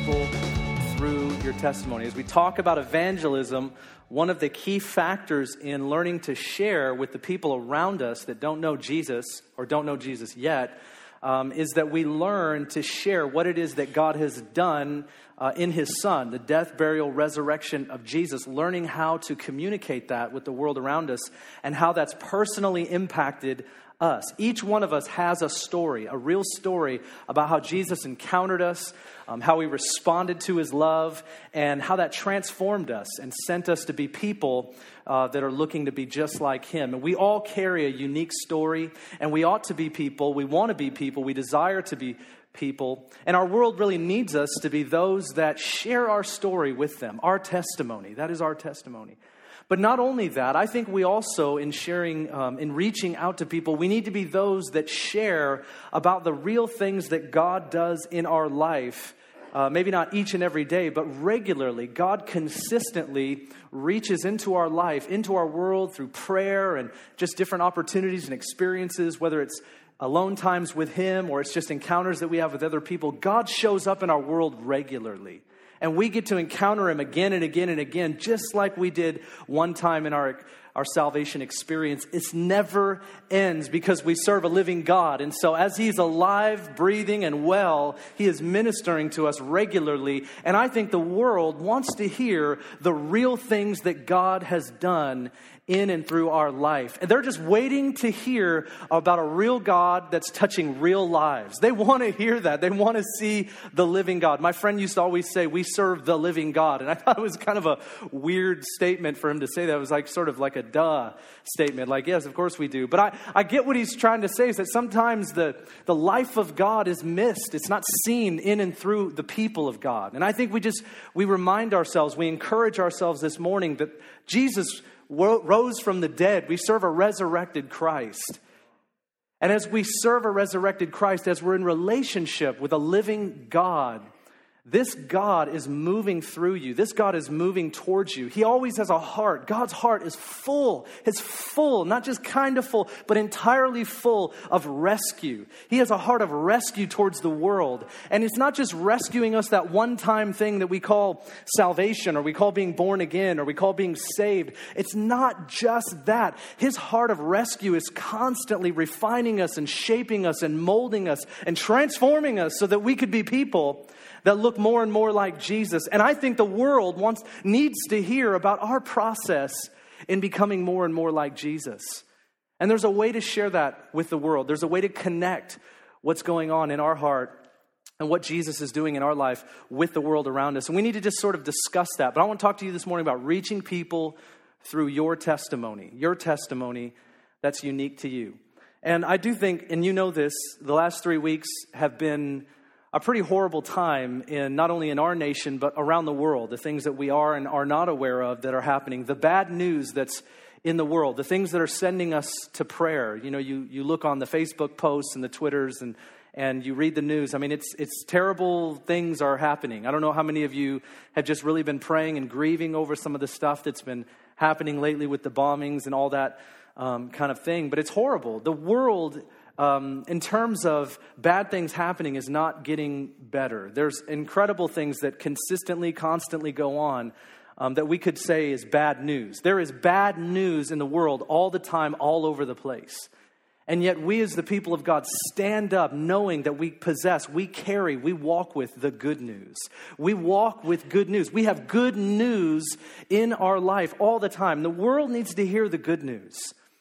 people through your testimony. As we talk about evangelism, one of the key factors in learning to share with the people around us that don't know Jesus or don't know Jesus yet is that we learn to share what it is that God has done in His Son, the death, burial, resurrection of Jesus, learning how to communicate that with the world around us and how that's personally impacted us. Each one of us has a story, a real story about how Jesus encountered us, how He responded to His love, and how that transformed us and sent us to be people that are looking to be just like Him. And we all carry a unique story, and we ought to be people. We want to be people. We desire to be people. And our world really needs us to be those that share our story with them, our testimony. That is our testimony. But not only that, I think we also, in sharing, in reaching out to people, we need to be those that share about the real things that God does in our life. Maybe not each and every day, but regularly. God consistently reaches into our life, into our world through prayer and just different opportunities and experiences, whether it's alone times with Him or it's just encounters that we have with other people. God shows up in our world regularly. And we get to encounter Him again and again and again, just like we did one time in our salvation experience. It never ends because we serve a living God. And so as He's alive, breathing, and well, He is ministering to us regularly. And I think the world wants to hear the real things that God has done in and through our life. And they're just waiting to hear about a real God that's touching real lives. They want to hear that. They want to see the living God. My friend used to always say, we serve the living God. And I thought it was kind of a weird statement for him to say that. It was like sort of like a duh statement. Like, yes, of course we do. But I get what he's trying to say is that sometimes the life of God is missed. It's not seen in and through the people of God. And I think we remind ourselves, we encourage ourselves this morning that Jesus rose from the dead. We serve a resurrected Christ. And as we serve a resurrected Christ, as we're in relationship with a living God, this God is moving through you. This God is moving towards you. He always has a heart. God's heart is full. It's full, not just kind of full, but entirely full of rescue. He has a heart of rescue towards the world. And it's not just rescuing us, that one-time thing that we call salvation, or we call being born again, or we call being saved. It's not just that. His heart of rescue is constantly refining us and shaping us and molding us and transforming us so that we could be people that look more and more like Jesus. And I think the world needs to hear about our process in becoming more and more like Jesus. And there's a way to share that with the world. There's a way to connect what's going on in our heart and what Jesus is doing in our life with the world around us. And we need to just sort of discuss that. But I want to talk to you this morning about reaching people through your testimony that's unique to you. And I do think, and you know this, the last 3 weeks have been a pretty horrible time not only in our nation, but around the world. The things that we are and are not aware of that are happening. The bad news that's in the world. The things that are sending us to prayer. You know, you look on the Facebook posts and the Twitters and you read the news. I mean, it's terrible things are happening. I don't know how many of you have just really been praying and grieving over some of the stuff that's been happening lately with the bombings and all that kind of thing. But it's horrible. The world, in terms of bad things happening, is not getting better. There's incredible things that constantly go on that we could say is bad news. There is bad news in the world all the time, all over the place. And yet we as the people of God stand up knowing that we walk with the good news. We walk with good news. We have good news in our life all the time. The world needs to hear the good news.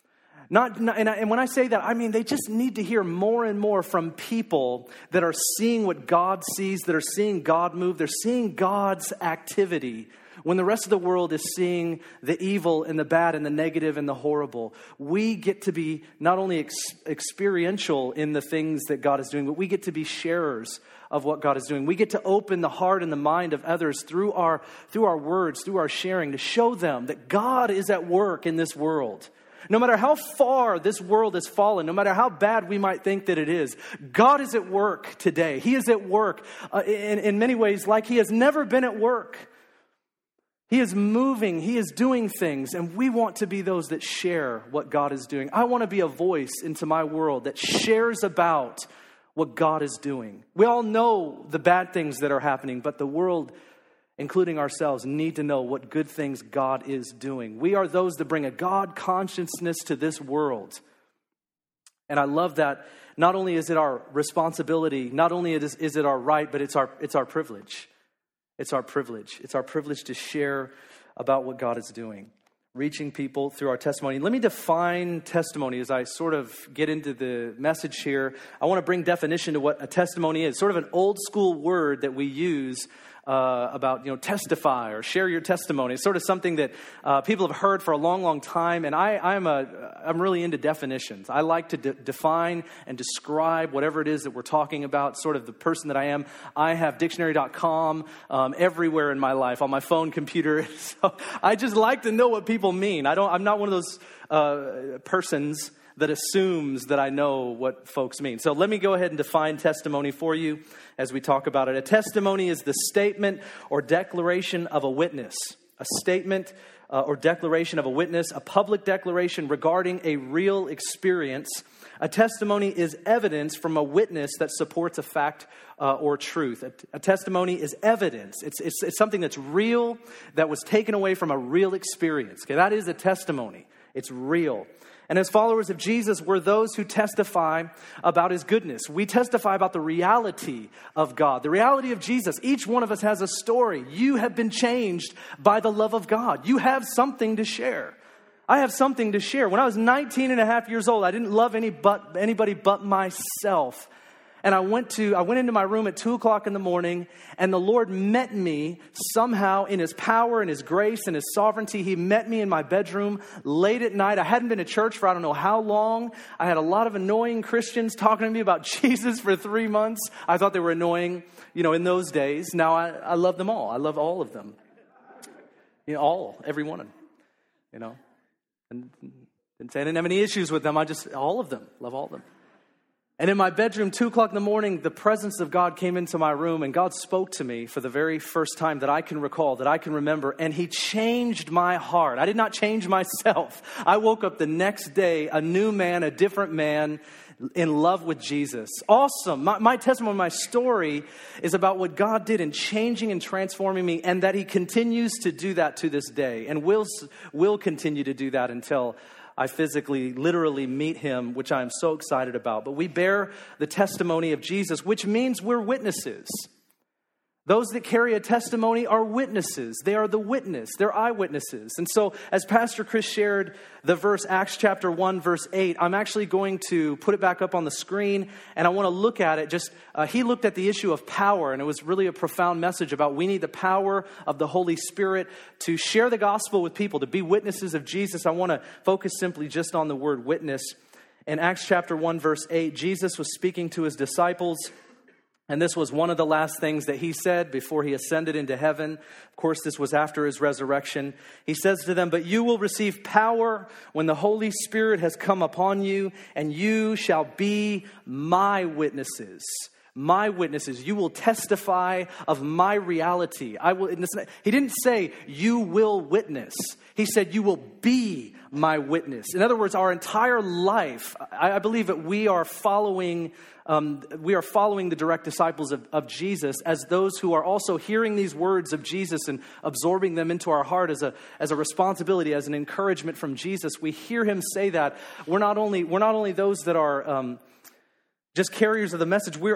And when I say that, I mean they just need to hear more and more from people that are seeing what God sees, that are seeing God move, they're seeing God's activity. When the rest of the world is seeing the evil and the bad and the negative and the horrible, we get to be not only experiential in the things that God is doing, but we get to be sharers of what God is doing. We get to open the heart and the mind of others through our words, through our sharing, to show them that God is at work in this world. No matter how far this world has fallen, no matter how bad we might think that it is, God is at work today. He is at work in many ways like He has never been at work. He is moving. He is doing things. And we want to be those that share what God is doing. I want to be a voice into my world that shares about what God is doing. We all know the bad things that are happening, but the world, including ourselves, need to know what good things God is doing. We are those that bring a God consciousness to this world. And I love that not only is it our responsibility, not only is it our right, but it's our privilege. It's our privilege. It's our privilege to share about what God is doing, reaching people through our testimony. Let me define testimony as I sort of get into the message here. I want to bring definition to what a testimony is, sort of an old school word that we use about, testify or share your testimony. It's sort of something that people have heard for a long, long time. And I'm really into definitions. I like to define and describe whatever it is that we're talking about, sort of the person that I am. I have dictionary.com everywhere in my life, on my phone, computer. So I just like to know what people mean. I'm not one of those persons that assumes that I know what folks mean. So let me go ahead and define testimony for you as we talk about it. A testimony is the statement or declaration of a witness. A statement or declaration of a witness, a public declaration regarding a real experience. A testimony is evidence from a witness that supports a fact or truth. A testimony is evidence. It's something that's real, that was taken away from a real experience. Okay, that is a testimony. It's real. And as followers of Jesus, we're those who testify about his goodness. We testify about the reality of God, the reality of Jesus. Each one of us has a story. You have been changed by the love of God. You have something to share. I have something to share. When I was 19 and a half years old, I didn't love anybody but myself. And I went into my room at 2 o'clock in the morning, and the Lord met me somehow in his power and his grace and his sovereignty. He met me in my bedroom late at night. I hadn't been to church for I don't know how long. I had a lot of annoying Christians talking to me about Jesus for 3 months. I thought they were annoying, in those days. Now I love them all. I love all of them. Every one of them, And I didn't have any issues with them. All of them, love all of them. And in my bedroom, 2 o'clock in the morning, the presence of God came into my room, and God spoke to me for the very first time that I can recall, that I can remember, and he changed my heart. I did not change myself. I woke up the next day, a new man, a different man, in love with Jesus. Awesome. My testimony, my story is about what God did in changing and transforming me, and that he continues to do that to this day, and will continue to do that until I physically, literally meet him, which I am so excited about. But we bear the testimony of Jesus, which means we're witnesses. Those that carry a testimony are witnesses. They are the witness. They're eyewitnesses. And so as Pastor Chris shared the verse, Acts chapter 1, verse 8, I'm actually going to put it back up on the screen, and I want to look at it. He looked at the issue of power, and it was really a profound message about we need the power of the Holy Spirit to share the gospel with people, to be witnesses of Jesus. I want to focus simply just on the word witness. In Acts chapter 1, verse 8, Jesus was speaking to his disciples, and this was one of the last things that he said before he ascended into heaven. Of course, this was after his resurrection. He says to them, "But you will receive power when the Holy Spirit has come upon you, and you shall be my witnesses." My witnesses. You will testify of my reality. He didn't say, you will witness. He said, you will be my witness. In other words, our entire life, I believe that we are following the direct disciples of Jesus as those who are also hearing these words of Jesus and absorbing them into our heart as a responsibility, as an encouragement from Jesus. We hear him say that. We're not only those that are just carriers of the message. We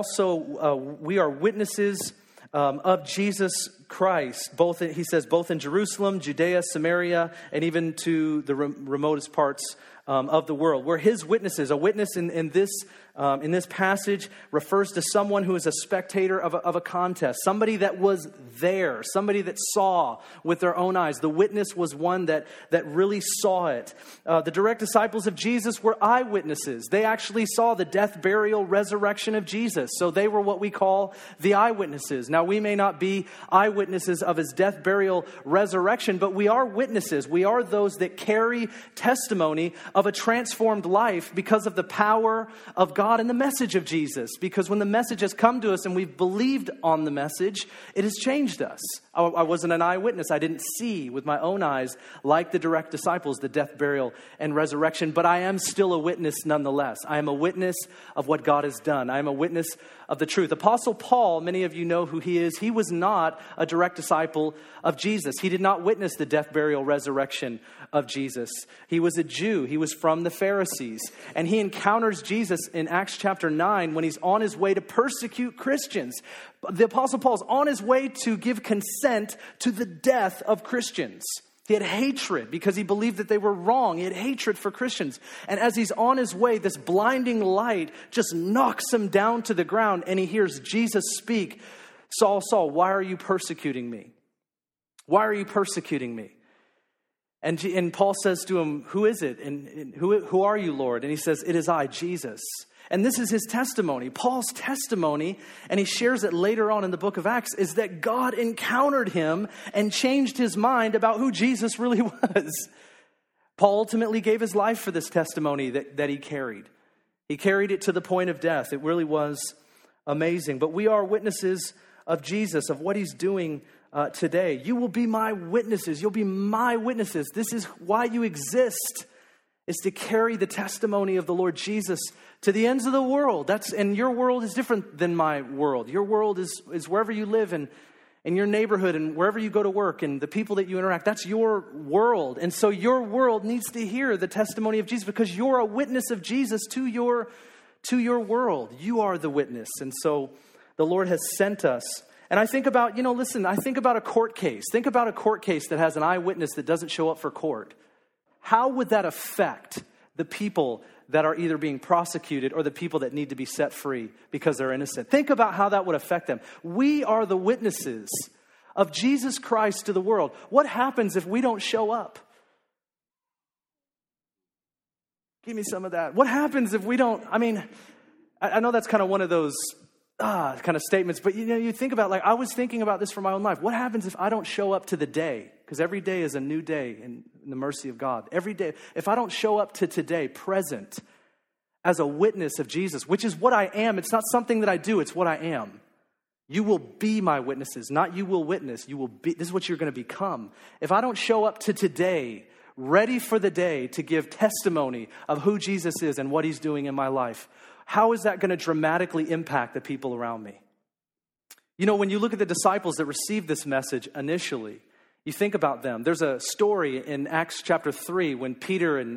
are witnesses of Jesus Christ. Both in Jerusalem, Judea, Samaria, and even to the remotest parts of the world. We're his witnesses. A witness in this passage refers to someone who is a spectator of a contest, somebody that was there, somebody that saw with their own eyes. The witness was one that really saw it. The direct disciples of Jesus were eyewitnesses. They actually saw the death, burial, resurrection of Jesus. So they were what we call the eyewitnesses. Now, we may not be eyewitnesses of his death, burial, resurrection, but we are witnesses. We are those that carry testimony of a transformed life because of the power of God and the message of Jesus. Because when the message has come to us and we've believed on the message, it has changed us. I wasn't an eyewitness. I didn't see with my own eyes, like the direct disciples, the death, burial, and resurrection. But I am still a witness nonetheless. I am a witness of what God has done. I am a witness of the truth. Apostle Paul, many of you know who he is. He was not a direct disciple of Jesus. He did not witness the death, burial, resurrection of Jesus. He was a Jew. He was from the Pharisees. And he encounters Jesus in Acts chapter 9 when he's on his way to persecute Christians. The Apostle Paul's on his way to give consent to the death of Christians. He had hatred because he believed that they were wrong. He had hatred for Christians. And as he's on his way, this blinding light just knocks him down to the ground, and he hears Jesus speak, "Saul, Saul, why are you persecuting me? Why are you persecuting me?" And Paul says to him, "Who is it? And who are you, Lord?" And he says, "It is I, Jesus." And this is his testimony. Paul's testimony, and he shares it later on in the book of Acts, is that God encountered him and changed his mind about who Jesus really was. Paul ultimately gave his life for this testimony that he carried. He carried it to the point of death. It really was amazing. But we are witnesses of Jesus, of what he's doing today. You will be my witnesses. You'll be my witnesses. This is why you exist, is to carry the testimony of the Lord Jesus to the ends of the world. And your world is different than my world. Your world is wherever you live and in your neighborhood and wherever you go to work and the people that you interact. That's your world. And so your world needs to hear the testimony of Jesus because you're a witness of Jesus to your world. You are the witness. And so the Lord has sent us. And I think about, I think about a court case. Think about a court case that has an eyewitness that doesn't show up for court. How would that affect the people that are either being prosecuted or the people that need to be set free because they're innocent? Think about how that would affect them. We are the witnesses of Jesus Christ to the world. What happens if we don't show up? Give me some of that. What happens if we don't? I know that's kind of one of those kind of statements, but you think about, I was thinking about this for my own life. What happens if I don't show up to the day? Because every day is a new day in the mercy of God. Every day, if I don't show up to today present as a witness of Jesus, which is what I am. It's not something that I do, it's what I am. You will be my witnesses, not you will witness. You will be. This is what you're going to become. If I don't show up to today, ready for the day to give testimony of who Jesus is and what he's doing in my life, how is that going to dramatically impact the people around me? When you look at the disciples that received this message initially, you think about them. There's a story in Acts chapter 3 when Peter and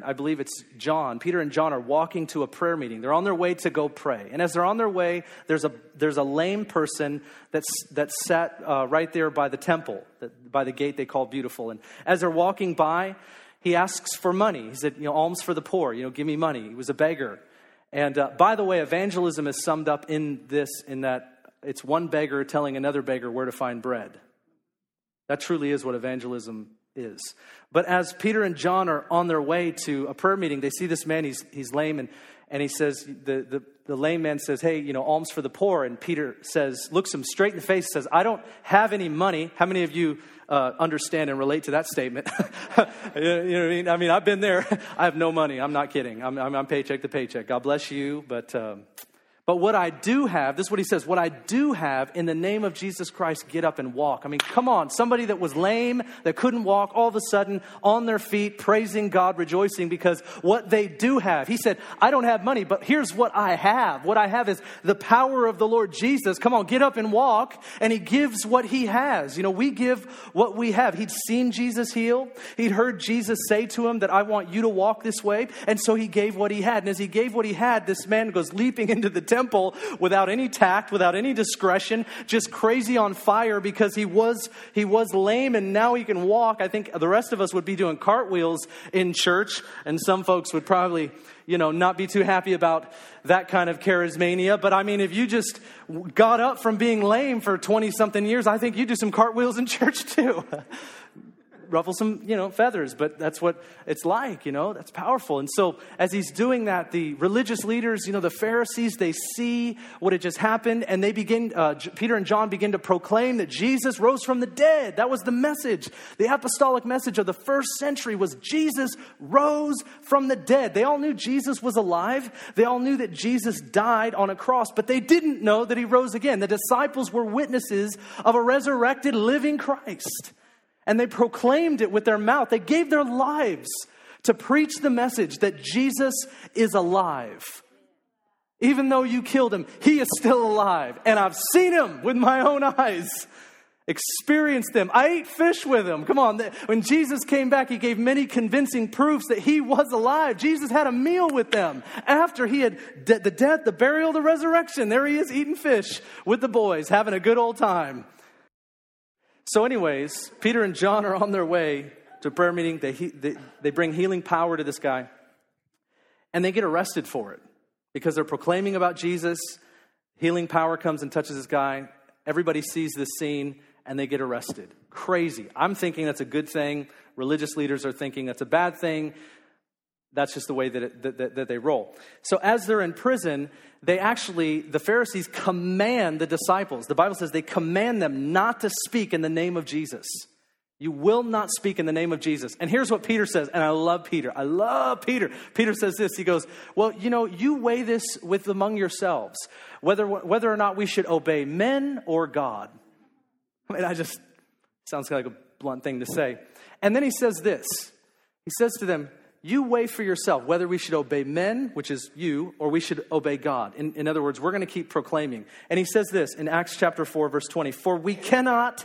John are walking to a prayer meeting. They're on their way to go pray. And as they're on their way, there's a lame person that's sat right there by the temple, by the gate they call Beautiful. And as they're walking by, he asks for money. He said, alms for the poor, give me money. He was a beggar. And by the way, evangelism is summed up in that it's one beggar telling another beggar where to find bread. That truly is what evangelism is. But as Peter and John are on their way to a prayer meeting, they see this man, he's lame, and he says, the lame man says, "Hey, alms for the poor." And Peter looks him straight in the face, says, "I don't have any money." How many of you understand and relate to that statement? You know what I mean? I've been there. I have no money. I'm not kidding. I'm paycheck to paycheck. God bless you. But what I do have, this is what he says, what I do have, in the name of Jesus Christ, get up and walk. Come on. Somebody that was lame, that couldn't walk, all of a sudden on their feet, praising God, rejoicing because what they do have. He said, "I don't have money, but here's what I have. What I have is the power of the Lord Jesus. Come on, get up and walk." And he gives what he has. We give what we have. He'd seen Jesus heal. He'd heard Jesus say to him that, "I want you to walk this way." And so he gave what he had. And as he gave what he had, this man goes leaping into the temple without any tact, without any discretion, just crazy on fire because he was lame and now he can walk. I think the rest of us would be doing cartwheels in church, and some folks would probably, not be too happy about that kind of charismania. But if you just got up from being lame for 20 something years, I think you do some cartwheels in church too. ruffle some, feathers, but that's what it's like, that's powerful. And so as he's doing that, the religious leaders, the Pharisees, they see what had just happened, and they begin, Peter and John begin to proclaim that Jesus rose from the dead. That was the message. The apostolic message of the first century was Jesus rose from the dead. They all knew Jesus was alive. They all knew that Jesus died on a cross, but they didn't know that he rose again. The disciples were witnesses of a resurrected, living Christ. And they proclaimed it with their mouth. They gave their lives to preach the message that Jesus is alive. Even though you killed him, he is still alive. And I've seen him with my own eyes. Experienced them. I ate fish with him. Come on. When Jesus came back, he gave many convincing proofs that he was alive. Jesus had a meal with them after he had the death, the burial, the resurrection. There he is eating fish with the boys, having a good old time. So anyways, Peter and John are on their way to a prayer meeting. They bring healing power to this guy. And they get arrested for it because they're proclaiming about Jesus. Healing power comes and touches this guy. Everybody sees this scene and they get arrested. Crazy. I'm thinking that's a good thing. Religious leaders are thinking that's a bad thing. That's just the way that they roll. So as they're in prison, the Pharisees command the disciples. The Bible says they command them not to speak in the name of Jesus. You will not speak in the name of Jesus. And here's what Peter says, and I love Peter. I love Peter. Peter says this. He goes, well, you weigh this with among yourselves, whether or not we should obey men or God. Sounds like a blunt thing to say. And then he says this. He says to them, you weigh for yourself whether we should obey men, which is you, or we should obey God. In other words, we're going to keep proclaiming. And he says this in Acts chapter 4, verse 20, for we cannot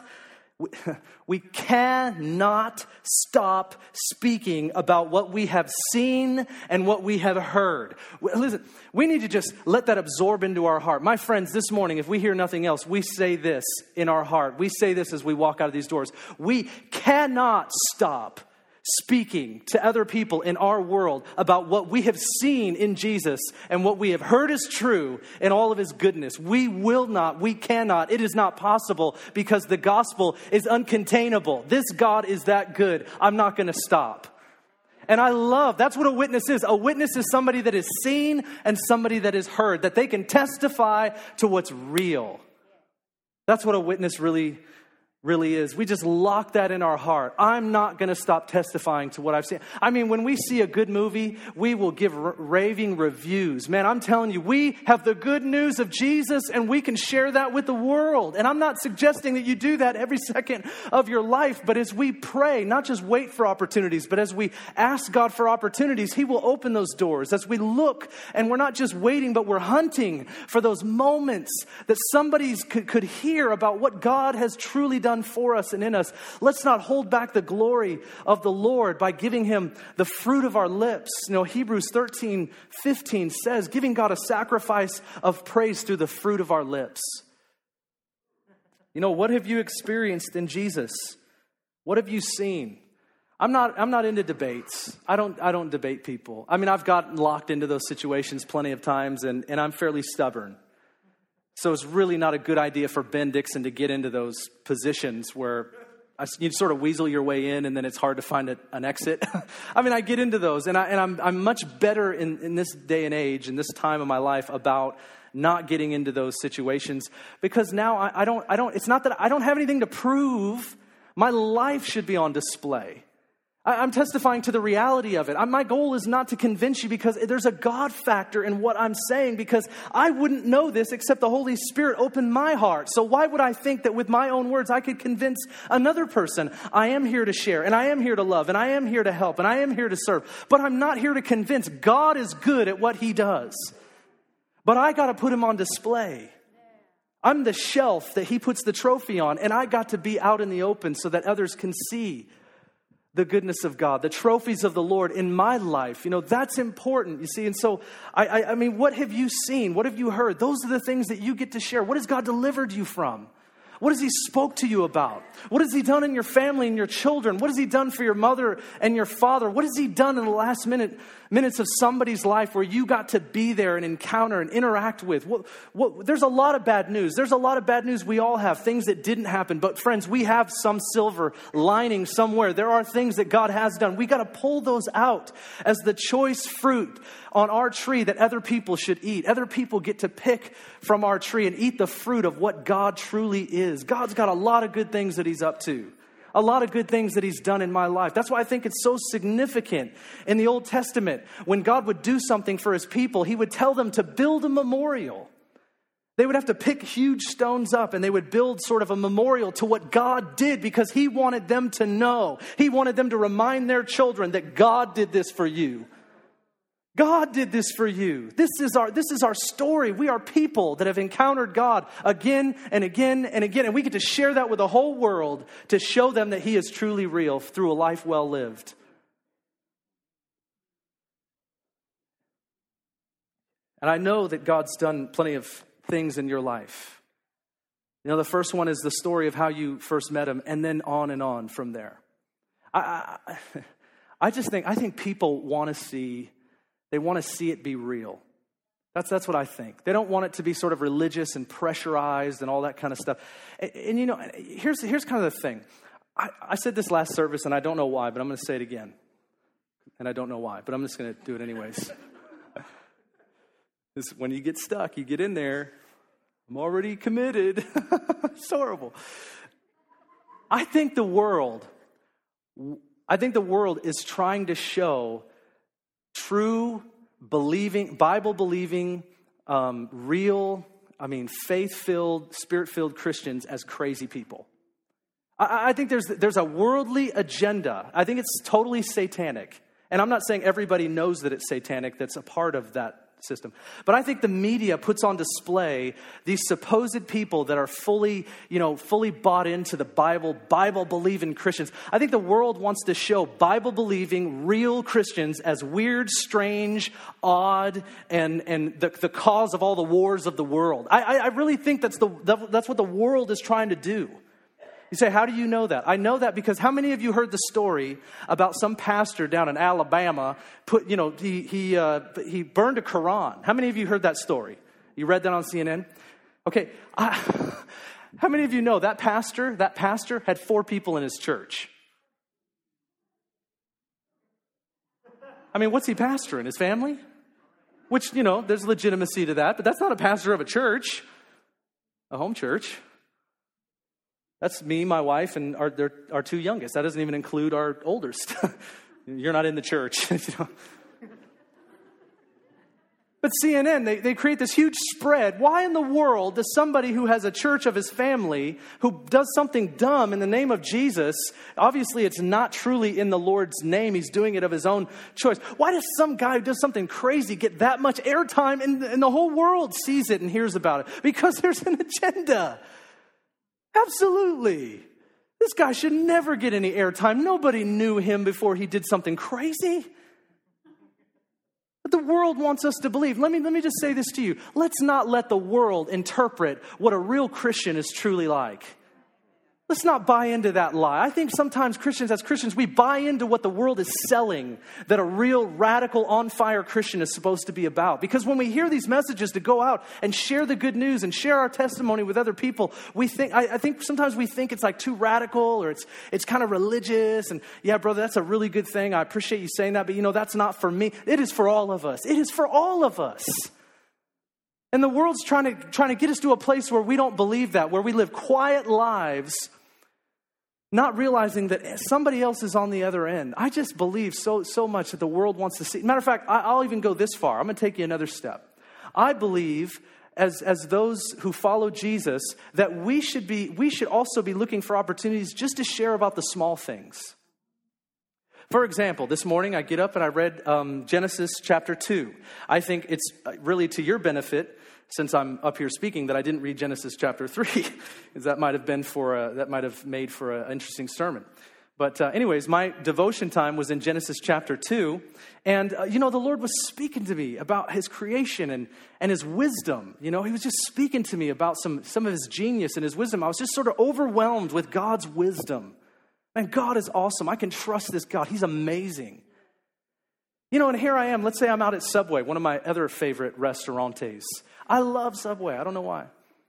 stop speaking about what we have seen and what we have heard. Listen, we need to just let that absorb into our heart. My friends, this morning, if we hear nothing else, we say this in our heart. We say this as we walk out of these doors. We cannot stop speaking to other people in our world about what we have seen in Jesus and what we have heard is true in all of his goodness. We cannot. It is not possible because the gospel is uncontainable. This God is that good. I'm not going to stop. And that's what a witness is. A witness is somebody that is seen and somebody that is heard, that they can testify to what's real. That's what a witness really is. We just lock that in our heart. I'm not going to stop testifying to what I've seen. I mean, when we see a good movie, we will give raving reviews. Man, I'm telling you, we have the good news of Jesus and we can share that with the world. And I'm not suggesting that you do that every second of your life, but as we pray, not just wait for opportunities, but as we ask God for opportunities, he will open those doors. As we look, and we're not just waiting, but we're hunting for those moments that somebody could hear about what God has truly done for us and in us. Let's not hold back the glory of the Lord by giving him the fruit of our lips. Hebrews 13:15 says, giving God a sacrifice of praise through the fruit of our lips. What have you experienced in Jesus? What have you seen? I'm not into debates. I don't debate people. I mean, I've gotten locked into those situations plenty of times and I'm fairly stubborn. So it's really not a good idea for Ben Dixon to get into those positions where you sort of weasel your way in and then it's hard to find an exit. I mean, I get into those and I'm much better in this day and age, in this time of my life, about not getting into those situations because now it's not that I don't have anything to prove. My life should be on display. I'm testifying to the reality of it. My goal is not to convince you because there's a God factor in what I'm saying, because I wouldn't know this except the Holy Spirit opened my heart. So why would I think that with my own words I could convince another person? I am here to share, and I am here to love, and I am here to help, and I am here to serve. But I'm not here to convince. God is good at what he does. But I got to put him on display. I'm the shelf that he puts the trophy on, and I got to be out in the open so that others can see the goodness of God, the trophies of the Lord in my life. That's important, you see. And so, I mean, what have you seen? What have you heard? Those are the things that you get to share. What has God delivered you from? What has he spoke to you about? What has he done in your family and your children? What has he done for your mother and your father? What has he done in the last minutes of somebody's life where you got to be there and encounter and interact with? There's a lot of bad news. There's a lot of bad news we all have, things that didn't happen. But friends, we have some silver lining somewhere. There are things that God has done. We got to pull those out as the choice fruit on our tree that other people should eat. Other people get to pick from our tree and eat the fruit of what God truly is. God's got a lot of good things that he's up to. A lot of good things that he's done in my life. That's why I think it's so significant in the Old Testament. When God would do something for his people, he would tell them to build a memorial. They would have to pick huge stones up and they would build sort of a memorial to what God did because he wanted them to know. He wanted them to remind their children that God did this for you. God did this for you. This is our story. We are people that have encountered God again and again and again. And we get to share that with the whole world to show them that he is truly real through a life well lived. And I know that God's done plenty of things in your life. You know, the first one is the story of how you first met him and then on from there. I think people want to see. They want to see it be real. That's what I think. They don't want it to be sort of religious and pressurized and all that kind of stuff. And you know, here's kind of the thing. I said this last service, and I don't know why, but I'm going to say it again. And I don't know why, but I'm just going to do it anyways. When you get stuck, you get in there. I'm already committed. It's horrible. I think the world is trying to show true, believing, Bible-believing, real, faith-filled, spirit-filled Christians as crazy people. I think there's a worldly agenda. I think it's totally satanic. And I'm not saying everybody knows that it's satanic that's a part of that system. But I think the media puts on display these supposed people that are fully bought into the Bible-believing Christians. I think the world wants to show Bible-believing, real Christians as weird, strange, odd, and the cause of all the wars of the world. I really think that's what the world is trying to do. You say, how do you know that? I know that because how many of you heard the story about some pastor down in Alabama he burned a Quran? How many of you heard that story? You read that on CNN? Okay, how many of you know that pastor had 4 people in his church? I mean, what's he pastoring? His family? Which, there's legitimacy to that, but that's not a pastor of a church, a home church. That's me, my wife, and our 2 youngest. That doesn't even include our oldest. You're not in the church. But CNN, they create this huge spread. Why in the world does somebody who has a church of his family, who does something dumb in the name of Jesus, obviously it's not truly in the Lord's name, he's doing it of his own choice. Why does some guy who does something crazy get that much airtime and the whole world sees it and hears about it? Because there's an agenda. Absolutely. This guy should never get any airtime. Nobody knew him before he did something crazy. But the world wants us to believe. Let me just say this to you. Let's not let the world interpret what a real Christian is truly like. Let's not buy into that lie. I think sometimes as Christians, we buy into what the world is selling that a real radical on-fire Christian is supposed to be about. Because when we hear these messages to go out and share the good news and share our testimony with other people, I think sometimes we think it's like too radical or it's kind of religious. And yeah, brother, that's a really good thing. I appreciate you saying that, but that's not for me. It is for all of us. It is for all of us. And the world's trying to get us to a place where we don't believe that, where we live quiet lives, not realizing that somebody else is on the other end. I just believe so much that the world wants to see. Matter of fact, I'll even go this far. I'm going to take you another step. I believe, as those who follow Jesus, that we should also be looking for opportunities just to share about the small things. For example, this morning I get up and I read Genesis chapter 2. I think it's really to your benefit, since I'm up here speaking, that I didn't read Genesis chapter 3, because that might have made for an interesting sermon. But anyways, my devotion time was in Genesis chapter 2. And, the Lord was speaking to me about his creation and his wisdom. He was just speaking to me about some of his genius and his wisdom. I was just sort of overwhelmed with God's wisdom. Man, God is awesome. I can trust this God. He's amazing. And here I am. Let's say I'm out at Subway, one of my other favorite restaurantes. I love Subway. I don't know why.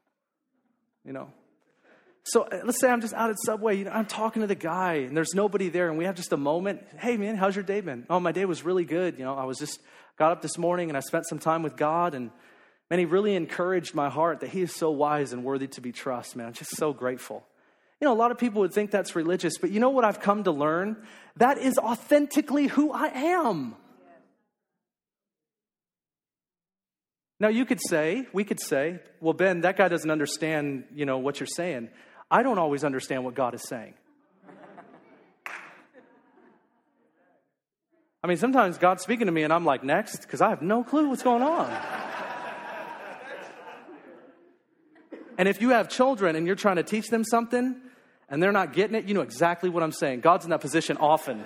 So let's say I'm just out at Subway. I'm talking to the guy, and there's nobody there, and we have just a moment. Hey, man, how's your day been? Oh, my day was really good. I got up this morning, and I spent some time with God, and man, he really encouraged my heart that he is so wise and worthy to be trusted, man. I'm just so grateful. A lot of people would think that's religious, but you know what I've come to learn? That is authentically who I am. Now, we could say, well, Ben, that guy doesn't understand, what you're saying. I don't always understand what God is saying. I mean, sometimes God's speaking to me and I'm like, next, because I have no clue what's going on. And if you have children and you're trying to teach them something and they're not getting it, you know exactly what I'm saying. God's in that position often.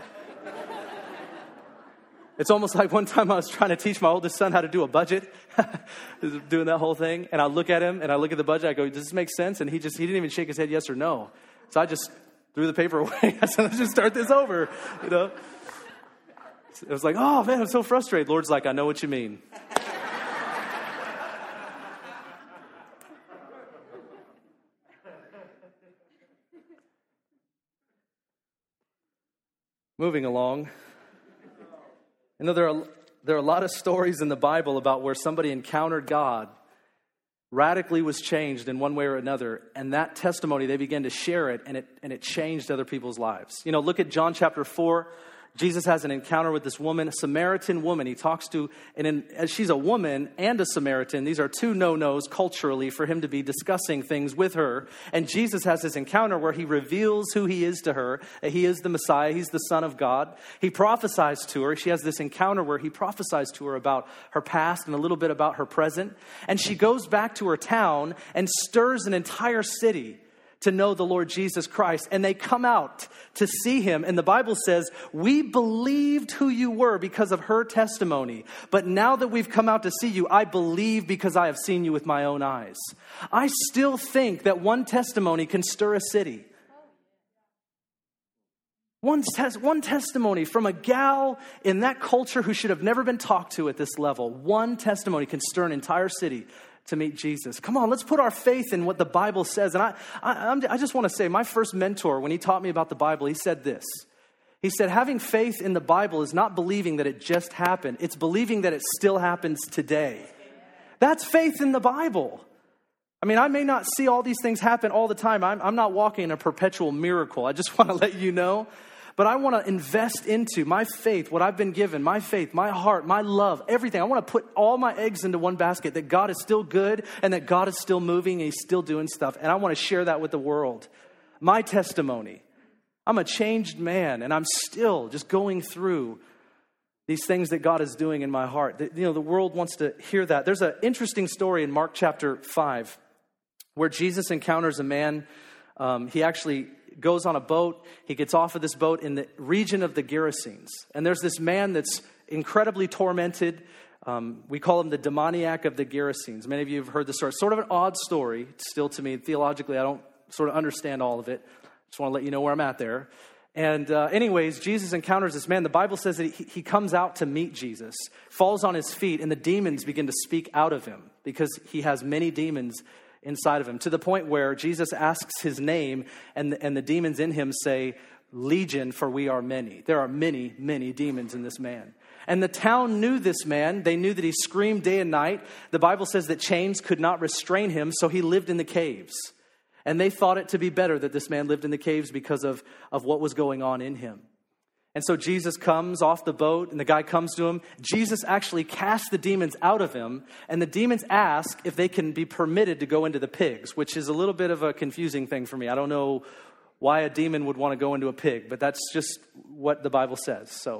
It's almost like one time I was trying to teach my oldest son how to do a budget, doing that whole thing. And I look at him and I look at the budget. I go, does this make sense? And he didn't even shake his head yes or no. So I just threw the paper away. I said, let's just start this over, It was like, oh man, I'm so frustrated. Lord's like, I know what you mean. Moving along. There are a lot of stories in the Bible about where somebody encountered God, radically was changed in one way or another, and that testimony, they began to share it, and it changed other people's lives. Look at John chapter 4. Jesus has an encounter with this woman, a Samaritan woman. He talks to, as she's a woman and a Samaritan, these are two no-nos culturally for him to be discussing things with her. And Jesus has this encounter where he reveals who he is to her, that he is the Messiah, he's the Son of God. He prophesies to her. She has this encounter where he prophesies to her about her past and a little bit about her present. And she goes back to her town and stirs an entire city to know the Lord Jesus Christ. And they come out to see him. And the Bible says, we believed who you were because of her testimony. But now that we've come out to see you, I believe because I have seen you with my own eyes. I still think that one testimony can stir a city. One testimony from a gal in that culture who should have never been talked to at this level. One testimony can stir an entire city to meet Jesus. Come on, let's put our faith in what the Bible says. And I just want to say, my first mentor, when he taught me about the Bible, he said this. He said, having faith in the Bible is not believing that it just happened. It's believing that it still happens today. That's faith in the Bible. I mean, I may not see all these things happen all the time. I'm not walking in a perpetual miracle. I just want to let you know. But I want to invest into my faith, what I've been given, my faith, my heart, my love, everything. I want to put all my eggs into one basket, that God is still good and that God is still moving and he's still doing stuff. And I want to share that with the world. My testimony. I'm a changed man and I'm still just going through these things that God is doing in my heart. The world wants to hear that. There's an interesting story in Mark chapter 5 where Jesus encounters a man. He actually goes on a boat. He gets off of this boat in the region of the Gerasenes. And there's this man that's incredibly tormented. We call him the demoniac of the Gerasenes. Many of you have heard this story. It's sort of an odd story still to me. Theologically, I don't sort of understand all of it. Just want to let you know where I'm at there. And anyways, Jesus encounters this man. The Bible says that he comes out to meet Jesus, falls on his feet, and the demons begin to speak out of him because he has many demons inside of him, to the point where Jesus asks his name and the demons in him say, Legion, for we are many. There are many, many demons in this man. And the town knew this man. They knew that he screamed day and night. The Bible says that chains could not restrain him, so he lived in the caves. And they thought it to be better that this man lived in the caves because of what was going on in him. And so Jesus comes off the boat and the guy comes to him. Jesus actually casts the demons out of him. And the demons ask if they can be permitted to go into the pigs, which is a little bit of a confusing thing for me. I don't know why a demon would want to go into a pig, but that's just what the Bible says. So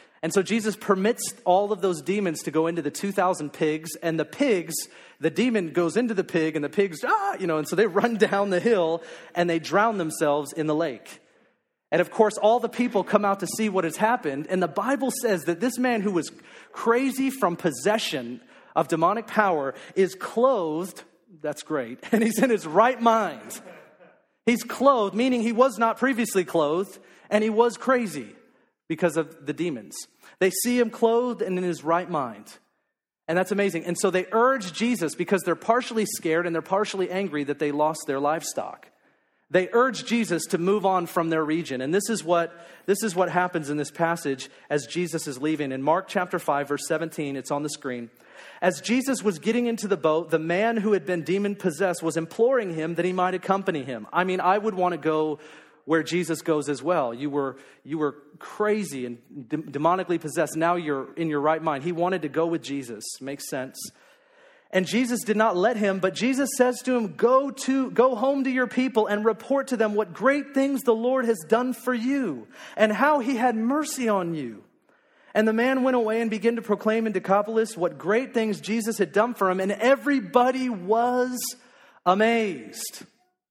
Jesus permits all of those demons to go into the 2,000 pigs. And the pigs, the demon goes into the pig and the pigs, and so they run down the hill and they drown themselves in the lake. And of course, all the people come out to see what has happened. And the Bible says that this man who was crazy from possession of demonic power is clothed. That's great. And he's in his right mind. He's clothed, meaning he was not previously clothed. And he was crazy because of the demons. They see him clothed and in his right mind. And that's amazing. And so they urge Jesus, because they're partially scared and they're partially angry that they lost their livestock. They urge Jesus to move on from their region. And this is what happens in this passage as Jesus is leaving. In Mark chapter 5, verse 17, it's on the screen. As Jesus was getting into the boat, the man who had been demon-possessed was imploring him that he might accompany him. I mean, I would want to go where Jesus goes as well. You were crazy and demonically possessed. Now you're in your right mind. He wanted to go with Jesus. Makes sense. And Jesus did not let him, but Jesus says to him, go home to your people and report to them what great things the Lord has done for you and how he had mercy on you. And the man went away and began to proclaim in Decapolis what great things Jesus had done for him, and everybody was amazed.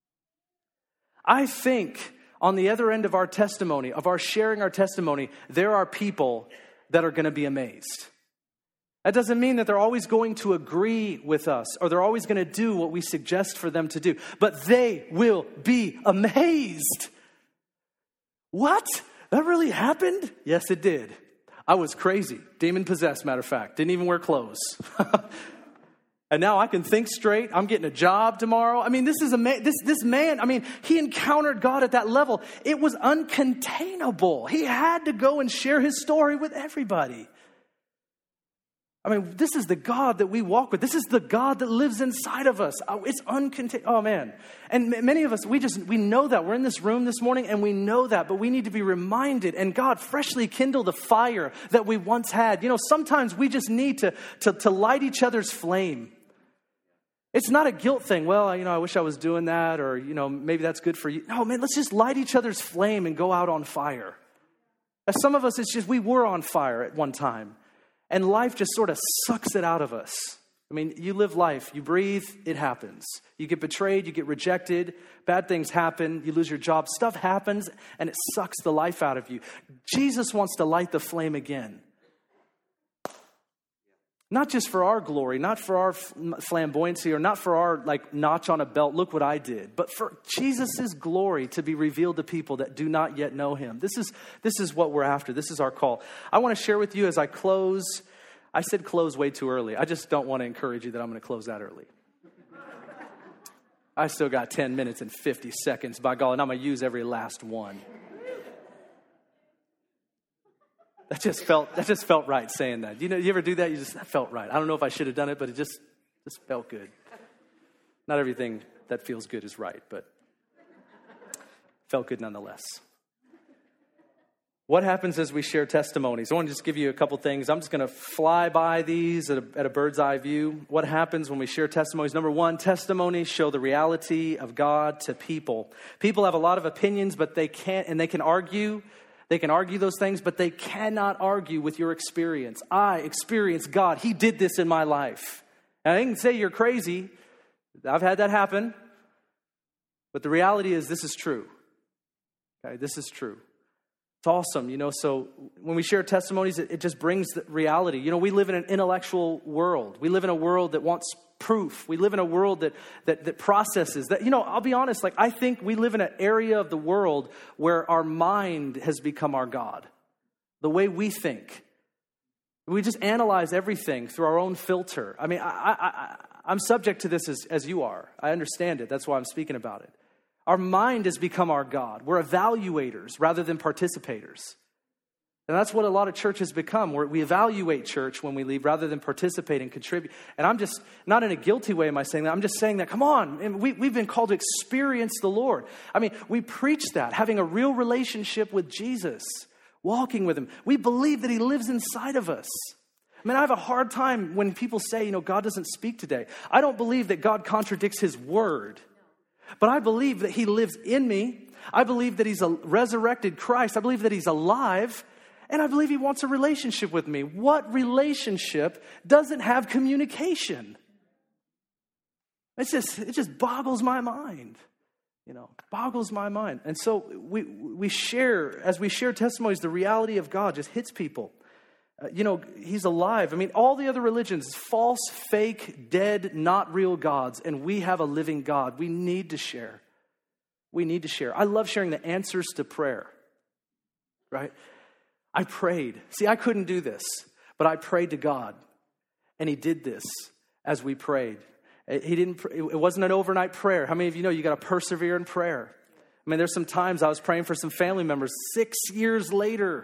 I think on the other end of our testimony, of our sharing our testimony, there are people that are going to be amazed. That doesn't mean that they're always going to agree with us or they're always going to do what we suggest for them to do, but they will be amazed. What? That really happened? Yes, it did. I was crazy, demon-possessed, matter of fact. Didn't even wear clothes. And now I can think straight. I'm getting a job tomorrow. I mean, this man, I mean, he encountered God at that level. It was uncontainable. He had to go and share his story with everybody. I mean, this is the God that we walk with. This is the God that lives inside of us. It's uncontainable. Oh, man. And many of us, we know that. We're in this room this morning and we know that, but we need to be reminded. And God, freshly kindle the fire that we once had. You know, sometimes we just need to light each other's flame. It's not a guilt thing. Well, you know, I wish I was doing that, or, you know, maybe that's good for you. No, man, let's just light each other's flame and go out on fire. As some of us, it's just we were on fire at one time. And life just sort of sucks it out of us. I mean, you live life, you breathe, it happens. You get betrayed, you get rejected, bad things happen, you lose your job, stuff happens, and it sucks the life out of you. Jesus wants to light the flame again. Not just for our glory, not for our flamboyancy, or not for our notch on a belt, look what I did, but for Jesus' glory to be revealed to people that do not yet know him. This is what we're after. This is our call. I want to share with you as I close. I said close way too early. I just don't want to encourage you that I'm going to close that early. I still got 10 minutes and 50 seconds, by God, and I'm going to use every last one. That just felt right saying that. You know, you ever do that? That felt right. I don't know if I should have done it, but it just felt good. Not everything that feels good is right, but felt good nonetheless. What happens as we share testimonies? I want to just give you a couple things. I'm just going to fly by these at a bird's eye view. What happens when we share testimonies? Number one, testimonies show the reality of God to people. People have a lot of opinions, but they can argue. They can argue those things, but they cannot argue with your experience. I experienced God. He did this in my life. And I can say you're crazy. I've had that happen. But the reality is this is true. Okay, this is true. It's awesome, you know, so when we share testimonies, it just brings the reality. You know, we live in an intellectual world. We live in a world that wants proof. We live in a world that processes that. You know, I'll be honest, I think we live in an area of the world where our mind has become our God. The way we think. We just analyze everything through our own filter. I mean, I'm subject to this as you are. I understand it. That's why I'm speaking about it. Our mind has become our God. We're evaluators rather than participators. And that's what a lot of churches become. We evaluate church when we leave rather than participate and contribute. And I'm just, not in a guilty way am I saying that. I'm just saying that, come on. And we've been called to experience the Lord. I mean, we preach that, having a real relationship with Jesus, walking with him. We believe that he lives inside of us. I mean, I have a hard time when people say, you know, God doesn't speak today. I don't believe that God contradicts his word. But I believe that he lives in me. I believe that he's a resurrected Christ. I believe that he's alive. And I believe he wants a relationship with me. What relationship doesn't have communication? It just boggles my mind. Boggles my mind. And so we share, as we share testimonies, the reality of God just hits people. He's alive. I mean, all the other religions, false, fake, dead, not real gods. And we have a living God. We need to share. We need to share. I love sharing the answers to prayer, right? I prayed. See, I couldn't do this, but I prayed to God. And he did this as we prayed. It wasn't an overnight prayer. How many of you know you got to persevere in prayer? I mean, there's some times I was praying for some family members 6 years later.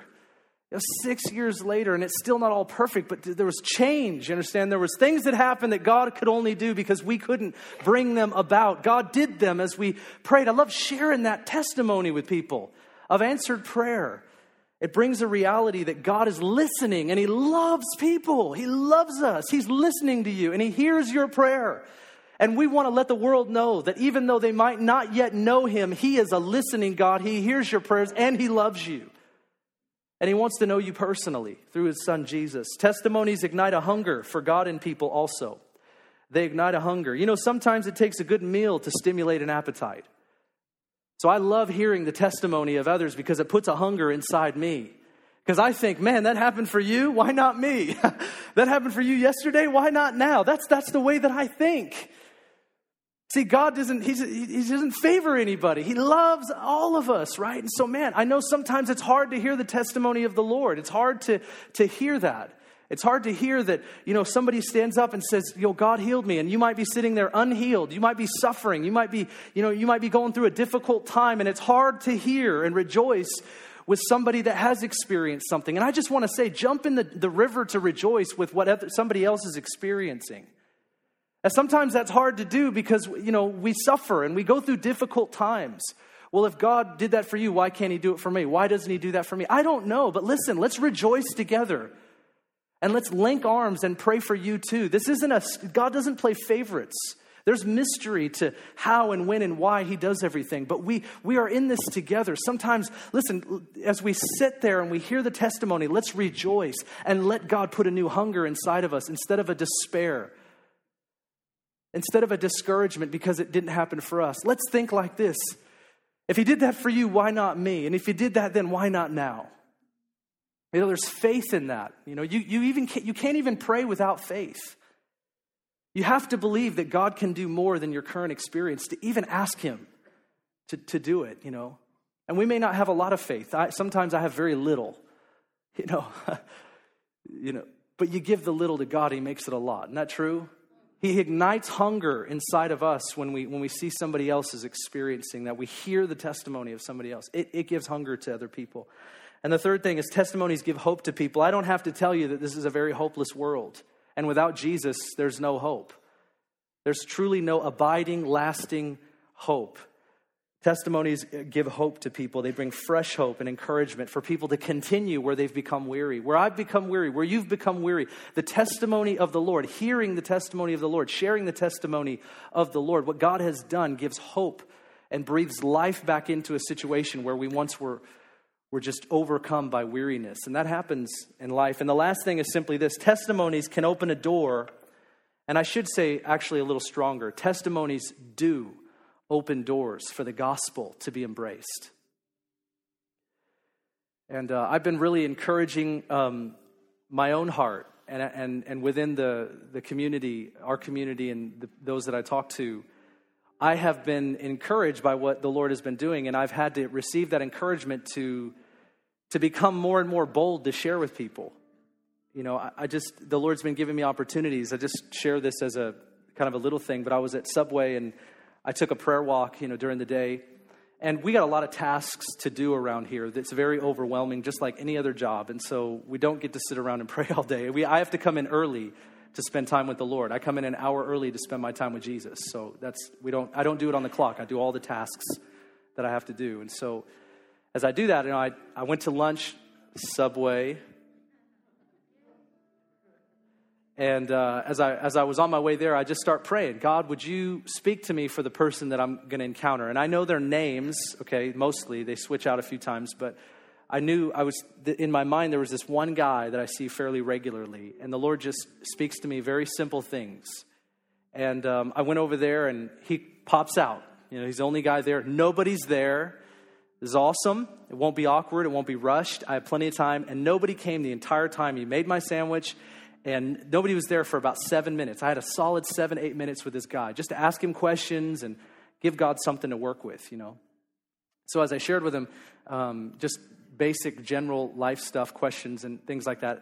6 years later, and it's still not all perfect, but there was change. You understand? There was things that happened that God could only do because we couldn't bring them about. God did them as we prayed. I love sharing that testimony with people of answered prayer. It brings a reality that God is listening and he loves people. He loves us. He's listening to you and he hears your prayer. And we want to let the world know that even though they might not yet know him, he is a listening God. He hears your prayers and he loves you. And he wants to know you personally through his son, Jesus. Testimonies ignite a hunger for God in people also. They ignite a hunger. Sometimes it takes a good meal to stimulate an appetite. So I love hearing the testimony of others because it puts a hunger inside me. Because I think, man, that happened for you. Why not me? That happened for you yesterday. Why not now? That's the way that I think. See, God doesn't favor anybody. He loves all of us, right? And so, man, I know sometimes it's hard to hear the testimony of the Lord. It's hard to hear that. It's hard to hear that, somebody stands up and says, God healed me. And you might be sitting there unhealed. You might be suffering. You might be going through a difficult time. And it's hard to hear and rejoice with somebody that has experienced something. And I just want to say, jump in the river to rejoice with what somebody else is experiencing. And sometimes that's hard to do because, we suffer and we go through difficult times. Well, if God did that for you, why can't he do it for me? Why doesn't he do that for me? I don't know. But listen, let's rejoice together. And let's link arms and pray for you too. God doesn't play favorites. There's mystery to how and when and why he does everything. But we are in this together. Sometimes, listen, as we sit there and we hear the testimony, let's rejoice and let God put a new hunger inside of us instead of a despair. Instead of a discouragement because it didn't happen for us. Let's think like this. If he did that for you, why not me? And if he did that, then why not now? There's faith in that. You can't even pray without faith. You have to believe that God can do more than your current experience to even ask him to do it, And we may not have a lot of faith. Sometimes I have very little, but you give the little to God, he makes it a lot. Isn't that true? He ignites hunger inside of us when we see somebody else is experiencing that. We hear the testimony of somebody else. It gives hunger to other people. And the third thing is testimonies give hope to people. I don't have to tell you that this is a very hopeless world. And without Jesus, there's no hope. There's truly no abiding, lasting hope. Testimonies give hope to people. They bring fresh hope and encouragement for people to continue where they've become weary. Where I've become weary, where you've become weary. The testimony of the Lord, hearing the testimony of the Lord, sharing the testimony of the Lord. What God has done gives hope and breathes life back into a situation where we once were just overcome by weariness. And that happens in life. And the last thing is simply this. Testimonies can open a door. And I should say actually a little stronger. Testimonies do open doors for the gospel to be embraced. And I've been really encouraging my own heart and within the community, our community and those that I talk to, I have been encouraged by what the Lord has been doing, and I've had to receive that encouragement to become more and more bold to share with people. The Lord's been giving me opportunities. I just share this as a kind of a little thing, but I was at Subway and I took a prayer walk, during the day. And we got a lot of tasks to do around here that's very overwhelming, just like any other job. And so we don't get to sit around and pray all day. I have to come in early to spend time with the Lord. I come in an hour early to spend my time with Jesus. So I don't do it on the clock. I do all the tasks that I have to do. And so as I do that, I went to lunch, Subway. And as I was on my way there, I just start praying. God, would you speak to me for the person that I'm going to encounter? And I know their names, okay, mostly. They switch out a few times. But I knew in my mind, there was this one guy that I see fairly regularly. And the Lord just speaks to me very simple things. And I went over there and he pops out. You know, he's the only guy there. Nobody's there. This is awesome. It won't be awkward. It won't be rushed. I have plenty of time. And nobody came the entire time. He made my sandwich, and nobody was there for about 7 minutes. I had a solid 7-8 minutes with this guy just to ask him questions and give God something to work with, you know. So as I shared with him, just basic general life stuff, questions and things like that,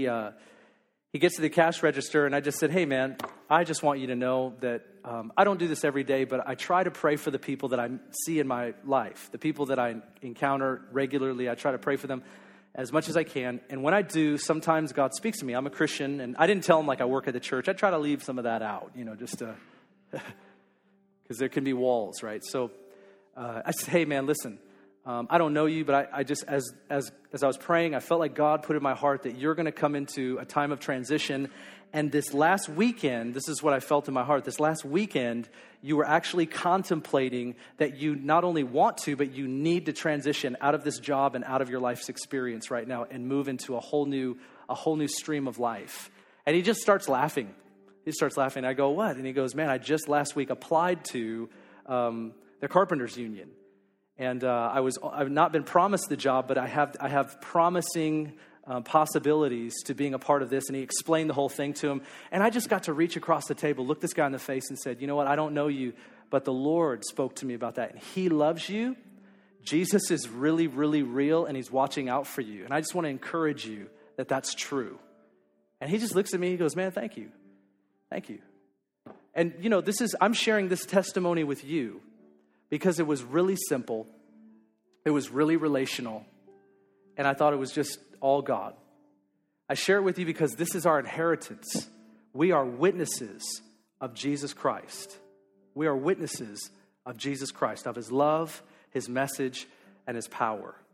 he gets to the cash register, and I just said, hey, man, I just want you to know that I don't do this every day, but I try to pray for the people that I see in my life, the people that I encounter regularly. I try to pray for them as much as I can. And when I do, sometimes God speaks to me. I'm a Christian, and I didn't tell him like I work at the church. I try to leave some of that out, you know, just to, because there can be walls, right? So I said, hey, man, listen. I don't know you, but I just, as I was praying, I felt like God put in my heart that you're going to come into a time of transition. And this last weekend, this is what I felt in my heart. This last weekend, you were actually contemplating that you not only want to, but you need to transition out of this job and out of your life's experience right now and move into a whole new stream of life. And he just starts laughing. He starts laughing. I go, what? And he goes, man, I just last week applied to the Carpenters Union. And I've not been promised the job, but I have promising possibilities to being a part of this. And he explained the whole thing to him. And I just got to reach across the table, look this guy in the face and said, you know what? I don't know you, but the Lord spoke to me about that. And he loves you. Jesus is really, really real, and he's watching out for you. And I just want to encourage you that that's true. And he just looks at me. He goes, man, thank you. Thank you. And, you know, I'm sharing this testimony with you because it was really simple. It was really relational. And I thought it was just all God. I share it with you because this is our inheritance. We are witnesses of Jesus Christ. We are witnesses of Jesus Christ, of his love, his message, and his power.